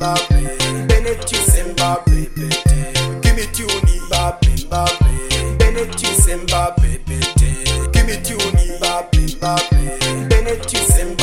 Mbappe, Benedict Mbappe, give me tune Mbappe, Mbappe, Benedict Mbappe, give me tune Mbappe, Mbappe, Benedict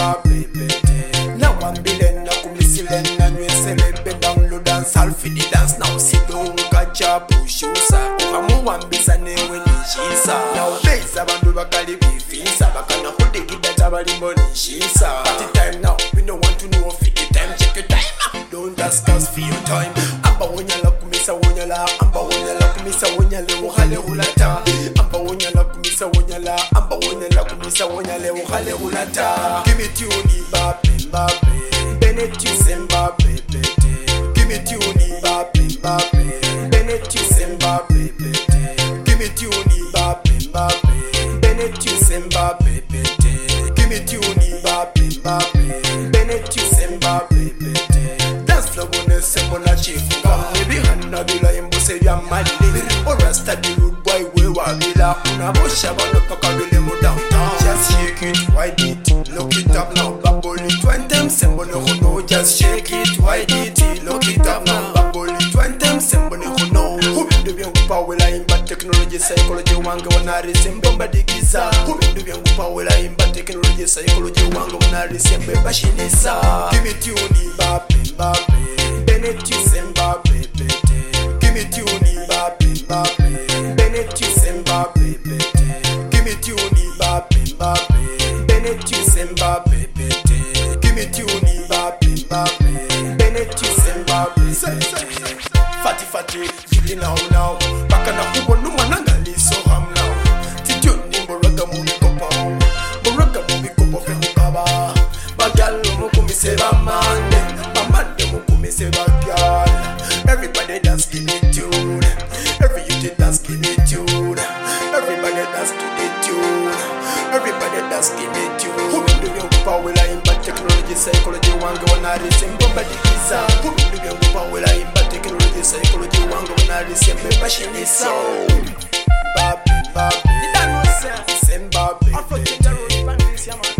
Mbappe. Now I'm billing, now come listen, and we celebrate download and selfie the dance. Now sit down, catch up, push you, sir. I'm one busy when she's nowadays. Abantu bakali bifisa, bakana holding it that abali money she's party time now. We don't want to know if the time. Check your time. Don't ask us for your time. Amba wonyala kumisa wonyala, amba wonyala kumisa wonyale uhale ulata. Amba wonyala kumisa wonyala, amba wonyala kumisa wonyale uhale ulata. Give me tune Mbappe, Mbappe, Benedict Mbappe, give me tune Mbappe, Mbappe, Benedict Mbappe, give me tune Mbappe, Mbappe, Benedict Mbappe, give me tune Mbappe, Mbappe, Benedict Mbappe. Dance floor gonna semble a chief. Maybe Hannah Villa in Bosse Yamali, or Rasta the rude boy will Wabila, Unabosha, Bakabili downtown. Just shake it, why did look it up now? Baboli 20 symbol no, just shake it, why did look it up now? Baboli 20 symbol no. Who do you power line but technology psychology wanga wanari sembomba digiza? Who do you power line but technology psychology wanga wanari sembe bashinisa? Give me tune Mbappe, Mbappe, Benedict Mbappe, give me tune Mbappe, Mbappe, Benedict Mbappe, give me tune Mbappe, Mbappe, Benedict Mbappe, give me tune Mbappe, Mbappe, Benedict Mbappe. Fatty fatty, feel now. Bakana hubo numa nangali so ham now. Tituni moraga mubi kopa, moraga mubi kopa fe mukaba. Bagal mukumi se bamande, bamande mukumi se bagal. Everybody dance give me tune, every youth dance give me tune. Everybody dance give me tune, everybody dance give me tune. Who do you power line but technology psychology wanga wanari sembomba digiza? Who do you power line but technology psychology wanga wanari sembe bashinisa? Mbappe, Mbappe, Mbappe,